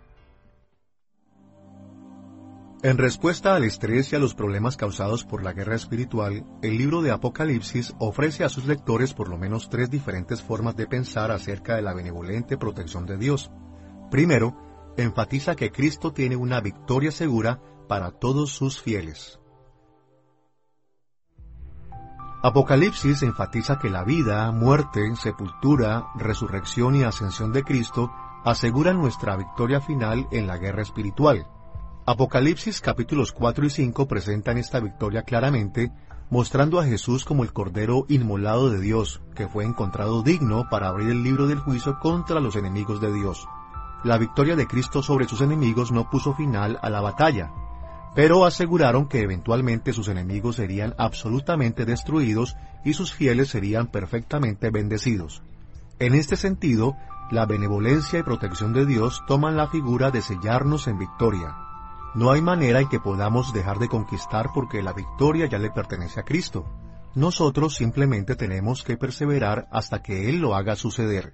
En respuesta al estrés y a los problemas causados por la guerra espiritual, el libro de Apocalipsis ofrece a sus lectores por lo menos tres diferentes formas de pensar acerca de la benevolente protección de Dios. Primero, enfatiza que Cristo tiene una victoria segura para todos sus fieles. Apocalipsis enfatiza que la vida, muerte, sepultura, resurrección y ascensión de Cristo aseguran nuestra victoria final en la guerra espiritual. Apocalipsis capítulos cuatro y cinco presentan esta victoria claramente, mostrando a Jesús como el Cordero inmolado de Dios, que fue encontrado digno para abrir el libro del juicio contra los enemigos de Dios. La victoria de Cristo sobre sus enemigos no puso final a la batalla, pero aseguraron que eventualmente sus enemigos serían absolutamente destruidos y sus fieles serían perfectamente bendecidos. En este sentido, la benevolencia y protección de Dios toman la figura de sellarnos en victoria. No hay manera en que podamos dejar de conquistar porque la victoria ya le pertenece a Cristo. Nosotros simplemente tenemos que perseverar hasta que Él lo haga suceder.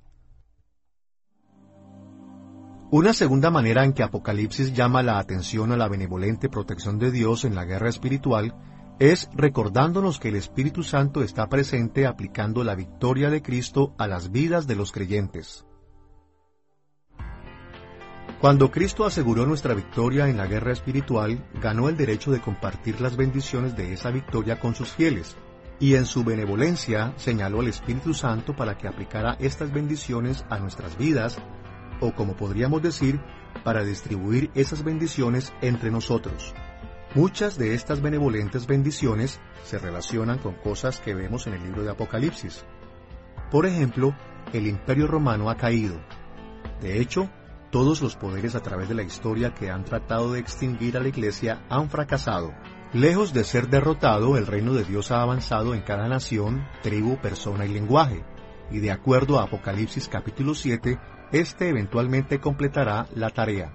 Una segunda manera en que Apocalipsis llama la atención a la benevolente protección de Dios en la guerra espiritual es recordándonos que el Espíritu Santo está presente aplicando la victoria de Cristo a las vidas de los creyentes. Cuando Cristo aseguró nuestra victoria en la guerra espiritual, ganó el derecho de compartir las bendiciones de esa victoria con sus fieles, y en su benevolencia señaló al Espíritu Santo para que aplicara estas bendiciones a nuestras vidas, o como podríamos decir, para distribuir esas bendiciones entre nosotros. Muchas de estas benevolentes bendiciones se relacionan con cosas que vemos en el libro de Apocalipsis. Por ejemplo, el Imperio Romano ha caído. De hecho, todos los poderes a través de la historia que han tratado de extinguir a la Iglesia han fracasado. Lejos de ser derrotado, el reino de Dios ha avanzado en cada nación, tribu, persona y lenguaje, y de acuerdo a Apocalipsis capítulo siete, este eventualmente completará la tarea.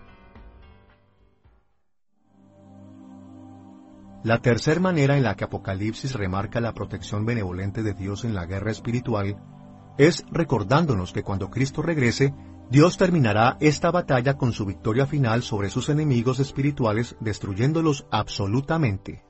La tercera manera en la que Apocalipsis remarca la protección benevolente de Dios en la guerra espiritual es recordándonos que cuando Cristo regrese, Dios terminará esta batalla con su victoria final sobre sus enemigos espirituales, destruyéndolos absolutamente.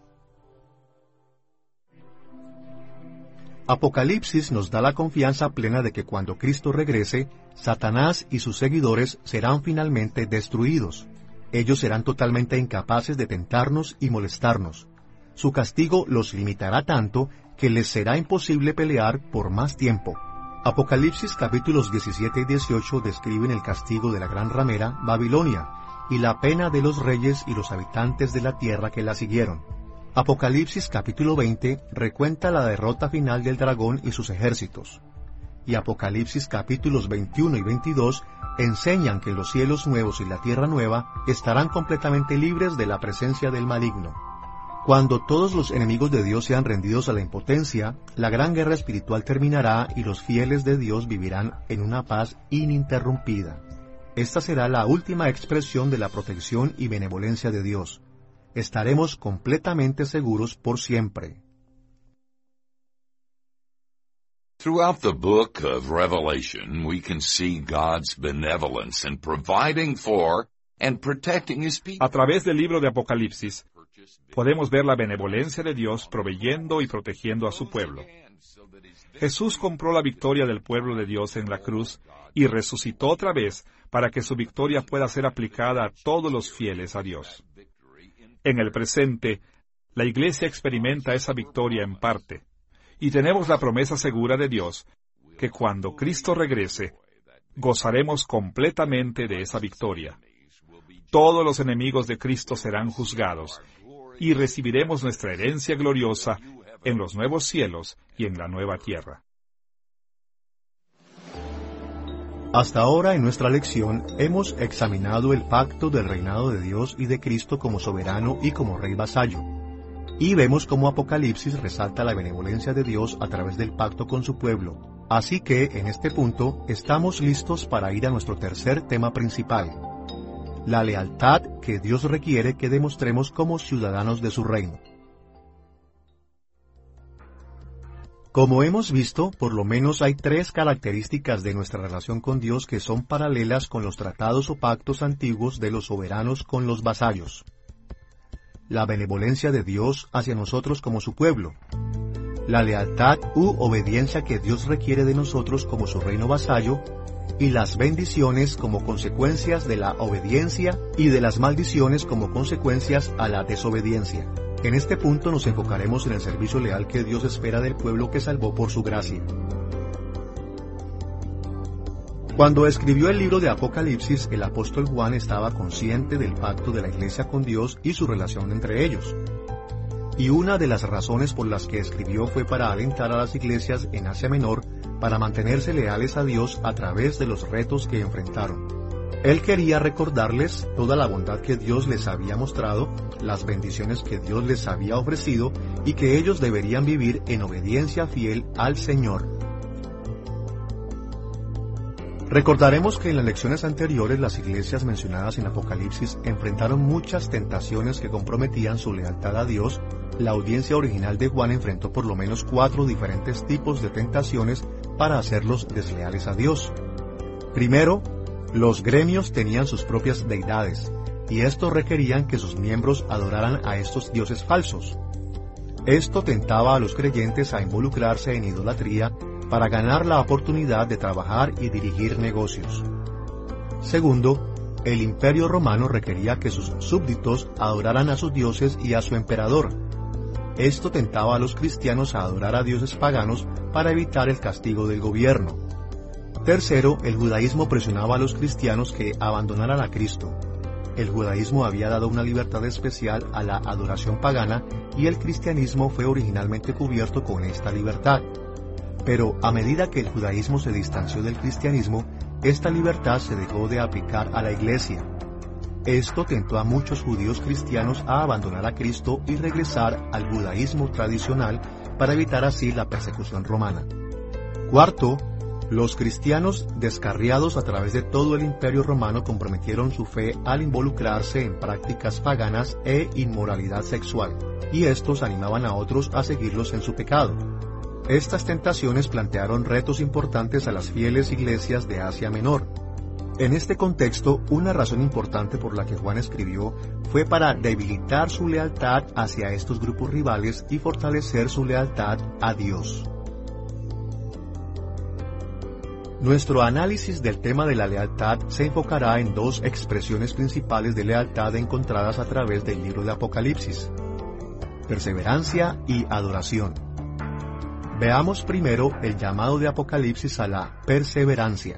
Apocalipsis nos da la confianza plena de que cuando Cristo regrese, Satanás y sus seguidores serán finalmente destruidos. Ellos serán totalmente incapaces de tentarnos y molestarnos. Su castigo los limitará tanto que les será imposible pelear por más tiempo. Apocalipsis capítulos diecisiete y dieciocho describen el castigo de la gran ramera, Babilonia, y la pena de los reyes y los habitantes de la tierra que la siguieron. Apocalipsis capítulo veinte recuenta la derrota final del dragón y sus ejércitos. Y Apocalipsis capítulos veintiuno y veintidós enseñan que los cielos nuevos y la tierra nueva estarán completamente libres de la presencia del maligno. Cuando todos los enemigos de Dios sean rendidos a la impotencia, la gran guerra espiritual terminará y los fieles de Dios vivirán en una paz ininterrumpida. Esta será la última expresión de la protección y benevolencia de Dios. Estaremos completamente seguros por siempre. Throughout the book of Revelation, we can see God's benevolence in providing for and protecting His people. A través del libro de Apocalipsis, podemos ver la benevolencia de Dios proveyendo y protegiendo a su pueblo. Jesús compró la victoria del pueblo de Dios en la cruz y resucitó otra vez para que su victoria pueda ser aplicada a todos los fieles a Dios. En el presente, la Iglesia experimenta esa victoria en parte, y tenemos la promesa segura de Dios que cuando Cristo regrese, gozaremos completamente de esa victoria. Todos los enemigos de Cristo serán juzgados, y recibiremos nuestra herencia gloriosa en los nuevos cielos y en la nueva tierra. Hasta ahora en nuestra lección hemos examinado el pacto del reinado de Dios y de Cristo como soberano y como rey vasallo. Y vemos cómo Apocalipsis resalta la benevolencia de Dios a través del pacto con su pueblo. Así que, en este punto, estamos listos para ir a nuestro tercer tema principal: la lealtad que Dios requiere que demostremos como ciudadanos de su reino. Como hemos visto, por lo menos hay tres características de nuestra relación con Dios que son paralelas con los tratados o pactos antiguos de los soberanos con los vasallos. La benevolencia de Dios hacia nosotros como su pueblo, la lealtad u obediencia que Dios requiere de nosotros como su reino vasallo, y las bendiciones como consecuencias de la obediencia y de las maldiciones como consecuencias a la desobediencia. En este punto nos enfocaremos en el servicio leal que Dios espera del pueblo que salvó por su gracia. Cuando escribió el libro de Apocalipsis, el apóstol Juan estaba consciente del pacto de la Iglesia con Dios y su relación entre ellos. Y una de las razones por las que escribió fue para alentar a las iglesias en Asia Menor para mantenerse leales a Dios a través de los retos que enfrentaron. Él quería recordarles toda la bondad que Dios les había mostrado, las bendiciones que Dios les había ofrecido y que ellos deberían vivir en obediencia fiel al Señor. Recordaremos que en las lecciones anteriores las iglesias mencionadas en Apocalipsis enfrentaron muchas tentaciones que comprometían su lealtad a Dios. La audiencia original de Juan enfrentó por lo menos cuatro diferentes tipos de tentaciones para hacerlos desleales a Dios. Primero, los gremios tenían sus propias deidades, y estos requerían que sus miembros adoraran a estos dioses falsos. Esto tentaba a los creyentes a involucrarse en idolatría para ganar la oportunidad de trabajar y dirigir negocios. Segundo, el Imperio Romano requería que sus súbditos adoraran a sus dioses y a su emperador. Esto tentaba a los cristianos a adorar a dioses paganos para evitar el castigo del gobierno. Tercero, el judaísmo presionaba a los cristianos que abandonaran a Cristo. El judaísmo había dado una libertad especial a la adoración pagana y el cristianismo fue originalmente cubierto con esta libertad. Pero a medida que el judaísmo se distanció del cristianismo, esta libertad se dejó de aplicar a la Iglesia. Esto tentó a muchos judíos cristianos a abandonar a Cristo y regresar al judaísmo tradicional para evitar así la persecución romana. Cuarto, los cristianos descarriados a través de todo el Imperio Romano comprometieron su fe al involucrarse en prácticas paganas e inmoralidad sexual, y estos animaban a otros a seguirlos en su pecado. Estas tentaciones plantearon retos importantes a las fieles iglesias de Asia Menor. En este contexto, una razón importante por la que Juan escribió fue para debilitar su lealtad hacia estos grupos rivales y fortalecer su lealtad a Dios. Nuestro análisis del tema de la lealtad se enfocará en dos expresiones principales de lealtad encontradas a través del libro de Apocalipsis: perseverancia y adoración. Veamos primero el llamado de Apocalipsis a la perseverancia.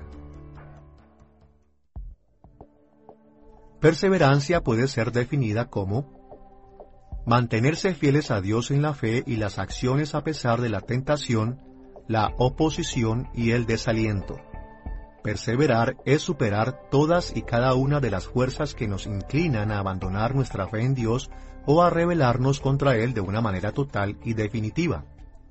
Perseverancia puede ser definida como mantenerse fieles a Dios en la fe y las acciones a pesar de la tentación, la oposición y el desaliento. Perseverar es superar todas y cada una de las fuerzas que nos inclinan a abandonar nuestra fe en Dios o a rebelarnos contra Él de una manera total y definitiva.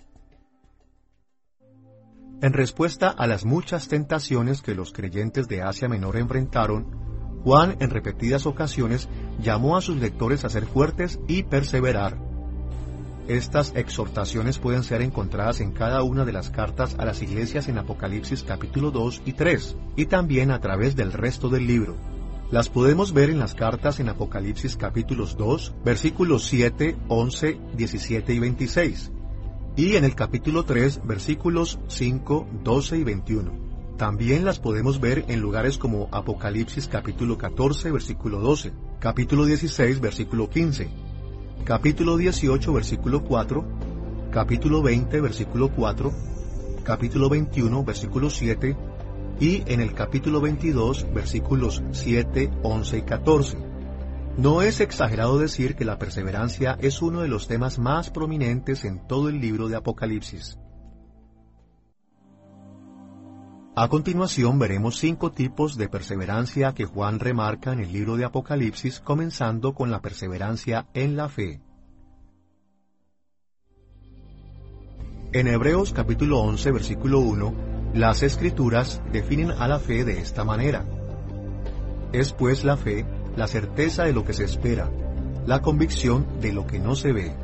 En respuesta a las muchas tentaciones que los creyentes de Asia Menor enfrentaron, Juan en repetidas ocasiones llamó a sus lectores a ser fuertes y perseverar. Estas exhortaciones pueden ser encontradas en cada una de las cartas a las iglesias en Apocalipsis capítulo dos y tres, y también a través del resto del libro. Las podemos ver en las cartas en Apocalipsis capítulos dos, versículos siete, once, diecisiete y veintiséis, y en el capítulo tres, versículos cinco, doce y veintiuno. También las podemos ver en lugares como Apocalipsis capítulo catorce, versículo doce, capítulo dieciséis, versículo quince, capítulo dieciocho, versículo cuatro, capítulo veinte, versículo cuatro, capítulo veintiuno, versículo siete, y en el capítulo veintidós, versículos siete, once y catorce. No es exagerado decir que la perseverancia es uno de los temas más prominentes en todo el libro de Apocalipsis. A continuación veremos cinco tipos de perseverancia que Juan remarca en el libro de Apocalipsis, comenzando con la perseverancia en la fe. En Hebreos capítulo once, versículo uno, las Escrituras definen a la fe de esta manera: es pues la fe la certeza de lo que se espera, la convicción de lo que no se ve.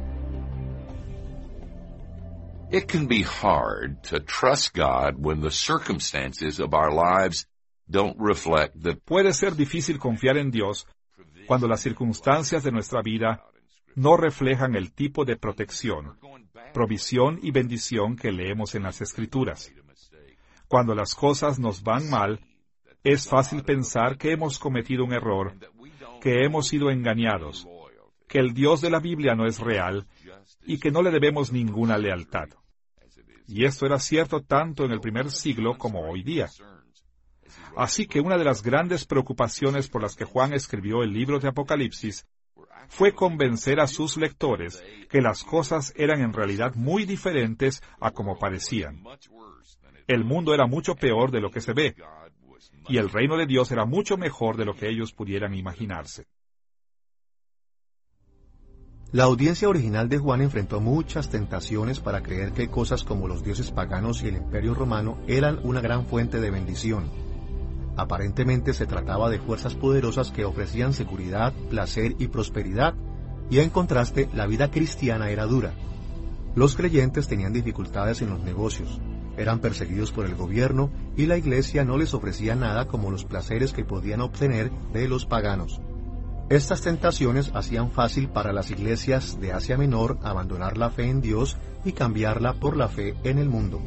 It can be hard to trust God when the circumstances of our lives don't reflect the... Puede ser difícil confiar en Dios cuando las circunstancias de nuestra vida no reflejan el tipo de protección, provisión y bendición que leemos en las Escrituras. Cuando las cosas nos van mal, es fácil pensar que hemos cometido un error, que hemos sido engañados, que el Dios de la Biblia no es real y que no le debemos ninguna lealtad. Y esto era cierto tanto en el primer siglo como hoy día. Así que una de las grandes preocupaciones por las que Juan escribió el libro de Apocalipsis fue convencer a sus lectores que las cosas eran en realidad muy diferentes a como parecían. El mundo era mucho peor de lo que se ve, y el reino de Dios era mucho mejor de lo que ellos pudieran imaginarse. La audiencia original de Juan enfrentó muchas tentaciones para creer que cosas como los dioses paganos y el Imperio Romano eran una gran fuente de bendición. Aparentemente se trataba de fuerzas poderosas que ofrecían seguridad, placer y prosperidad, y en contraste la vida cristiana era dura. Los creyentes tenían dificultades en los negocios, eran perseguidos por el gobierno y la iglesia no les ofrecía nada como los placeres que podían obtener de los paganos. Estas tentaciones hacían fácil para las iglesias de Asia Menor abandonar la fe en Dios y cambiarla por la fe en el mundo.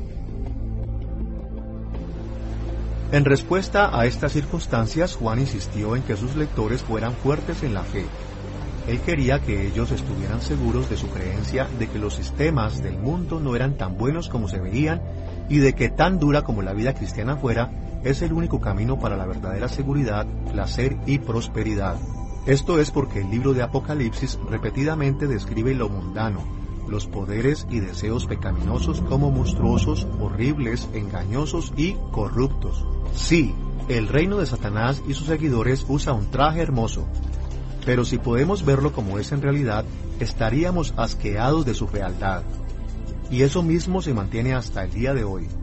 En respuesta a estas circunstancias, Juan insistió en que sus lectores fueran fuertes en la fe. Él quería que ellos estuvieran seguros de su creencia de que los sistemas del mundo no eran tan buenos como se veían y de que tan dura como la vida cristiana fuera, es el único camino para la verdadera seguridad, placer y prosperidad. Esto es porque el libro de Apocalipsis repetidamente describe lo mundano, los poderes y deseos pecaminosos como monstruosos, horribles, engañosos y corruptos. Sí, el reino de Satanás y sus seguidores usa un traje hermoso, pero si podemos verlo como es en realidad, estaríamos asqueados de su fealdad. Y eso mismo se mantiene hasta el día de hoy.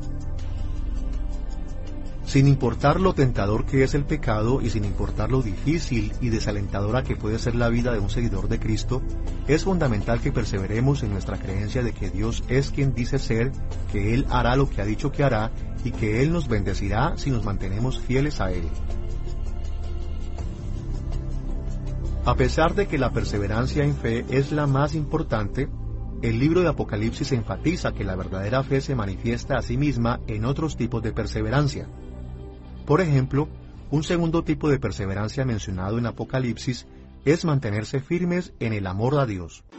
Sin importar lo tentador que es el pecado y sin importar lo difícil y desalentadora que puede ser la vida de un seguidor de Cristo, es fundamental que perseveremos en nuestra creencia de que Dios es quien dice ser, que Él hará lo que ha dicho que hará y que Él nos bendecirá si nos mantenemos fieles a Él. A pesar de que la perseverancia en fe es la más importante, el libro de Apocalipsis enfatiza que la verdadera fe se manifiesta a sí misma en otros tipos de perseverancia. Por ejemplo, un segundo tipo de perseverancia mencionado en Apocalipsis es mantenerse firmes en el amor a Dios.